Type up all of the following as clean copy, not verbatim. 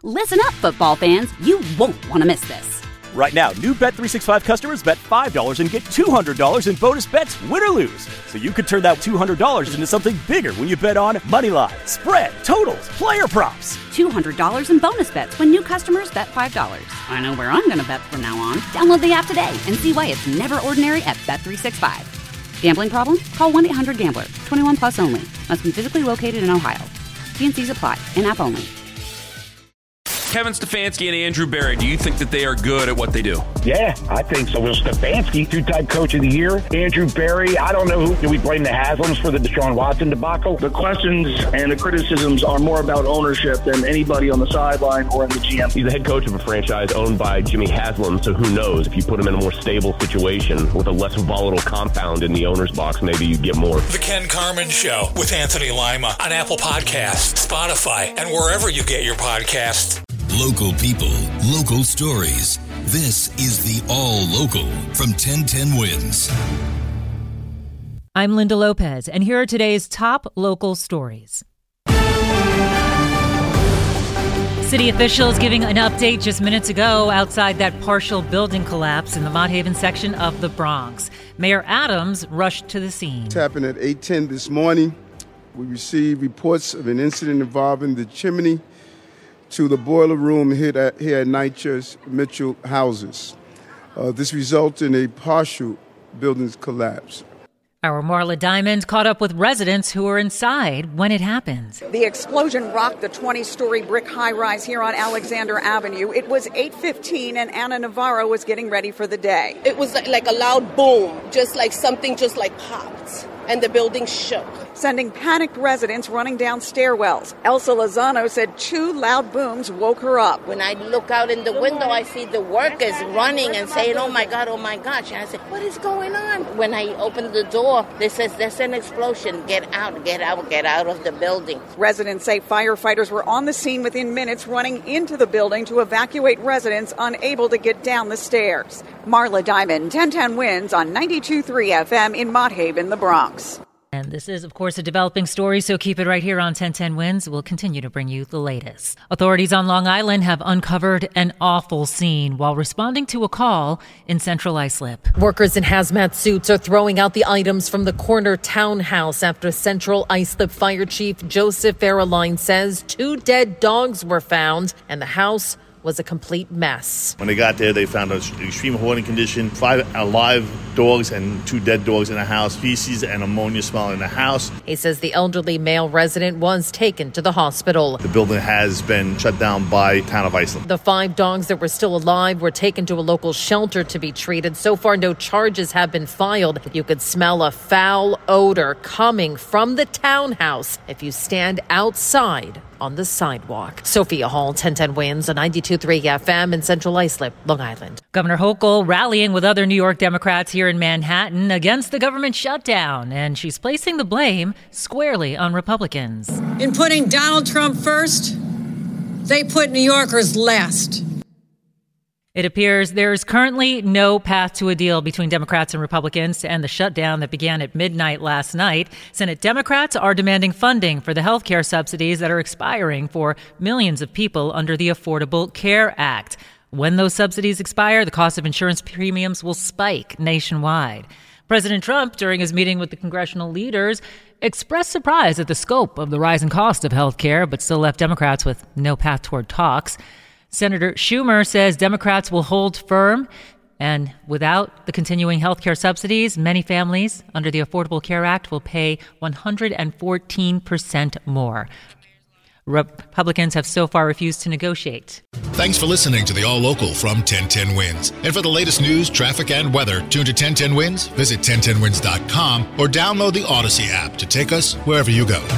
Listen up, football fans. You won't want to miss this. Right now, new Bet365 customers bet $5 and get $200 in bonus bets, win or lose. So you could turn that $200 into something bigger when you bet on moneyline, spread, totals, player props. $200 in bonus bets when new customers bet $5. I know where I'm going to bet from now on. Download the app today and see why it's never ordinary at Bet365. Gambling problem? Call 1-800-GAMBLER. 21 plus only. Must be physically located in Ohio. T&Cs apply. In-app only. Kevin Stefanski and Andrew Berry, do you think that they are good at what they do? Yeah, I think so. Well, Stefanski, two-time coach of the year. Andrew Berry, I don't know who. Do we blame the Haslams for the Deshaun Watson debacle? The questions and the criticisms are more about ownership than anybody on the sideline or in the GM. He's the head coach of a franchise owned by Jimmy Haslam, so who knows? If you put him in a more stable situation with a less volatile compound in the owner's box, maybe you get more. The Ken Carman Show with Anthony Lima on Apple Podcasts, Spotify, and wherever you get your podcasts. Local people, local stories. This is the All Local from 1010 Wins. I'm Linda Lopez, and here are today's top local stories. City officials giving an update just minutes ago outside that partial building collapse in the Mott Haven section of the Bronx. Mayor Adams rushed to the scene. It happened at 8:10 this morning. We received reports of an incident involving the chimney to the boiler room here at NYCHA's Mitchell houses. This resulted in a partial building's collapse. Our Marla Diamond caught up with residents who were inside when it happened. The explosion rocked the 20-story brick high-rise here on Alexander Avenue. It was 8:15 and Anna Navarro was getting ready for the day. It was like a loud boom, just like something just like popped, and the building shook, sending panicked residents running down stairwells. Elsa Lozano said 2 loud booms woke her up. When I look out in the window, I see the workers running and saying, oh my gosh. And I said, what is going on? When I opened the door, they says, there's an explosion. Get out of the building. Residents say firefighters were on the scene within minutes, running into the building to evacuate residents unable to get down the stairs. Marla Diamond, 1010 Wins on 92.3 FM in Mott Haven, the Bronx. And this is, of course, a developing story, so keep it right here on 1010 Wins. We'll continue to bring you the latest. Authorities on Long Island have uncovered an awful scene while responding to a call in Central Islip. Workers in hazmat suits are throwing out the items from the corner townhouse after Central Islip Fire Chief Joseph Farrelline says 2 dead dogs were found and the house was a complete mess. When they got there, they found an extreme hoarding condition, 5 alive dogs and 2 dead dogs in the house, feces and ammonia smell in the house. He says the elderly male resident was taken to the hospital. The building has been shut down by Town of Islip. The 5 dogs that were still alive were taken to a local shelter to be treated. So far, no charges have been filed. You could smell a foul odor coming from the townhouse if you stand outside on the sidewalk. Sophia Hall, 1010 Wins on 92.3 FM in Central Islip, Long Island. Governor Hochul rallying with other New York Democrats here in Manhattan against the government shutdown, and she's placing the blame squarely on Republicans. In putting Donald Trump first, they put New Yorkers last. It appears there is currently no path to a deal between Democrats and Republicans to end the shutdown that began at midnight last night. Senate Democrats are demanding funding for the health care subsidies that are expiring for millions of people under the Affordable Care Act. When those subsidies expire, the cost of insurance premiums will spike nationwide. President Trump, during his meeting with the congressional leaders, expressed surprise at the scope of the rising cost of health care, but still left Democrats with no path toward talks. Senator Schumer says Democrats will hold firm, and without the continuing health care subsidies, many families under the Affordable Care Act will pay 114% more. Republicans have so far refused to negotiate. Thanks for listening to the All Local from 1010 Wins. And for the latest news, traffic, and weather, tune to 1010 Wins, visit 1010wins.com, or download the Odyssey app to take us wherever you go.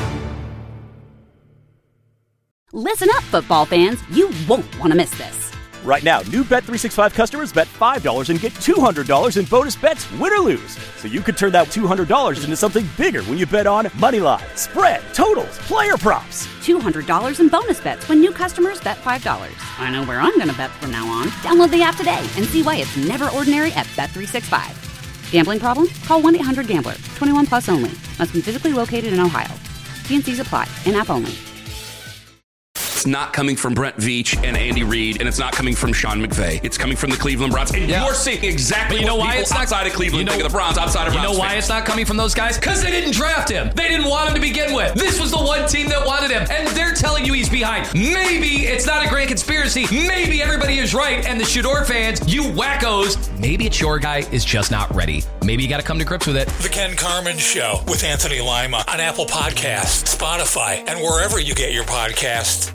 Listen up, football fans. You won't want to miss this. Right now, new Bet365 customers bet $5 and get $200 in bonus bets, win or lose. So you could turn that $200 into something bigger when you bet on moneyline, spread, totals, player props. $200 in bonus bets when new customers bet $5. I know where I'm going to bet from now on. Download the app today and see why it's never ordinary at Bet365. Gambling problem? Call 1-800-GAMBLER. 21 plus only. Must be physically located in Ohio. T&Cs apply. In-app only. It's not coming from Brent Veach and Andy Reid, and it's not coming from Sean McVay. It's coming from the Cleveland Browns. And you're seeing exactly what people outside of Cleveland think of the Browns, outside of Browns. You know why it's not coming from those guys? Because they didn't draft him. They didn't want him to begin with. This was the one team that wanted him, and they're telling you he's behind. Maybe it's not a grand conspiracy. Maybe everybody is right, and the Shador fans, you wackos, maybe it's your guy is just not ready. Maybe you got to come to grips with it. The Ken Carman Show with Anthony Lima on Apple Podcasts, Spotify, and wherever you get your podcasts.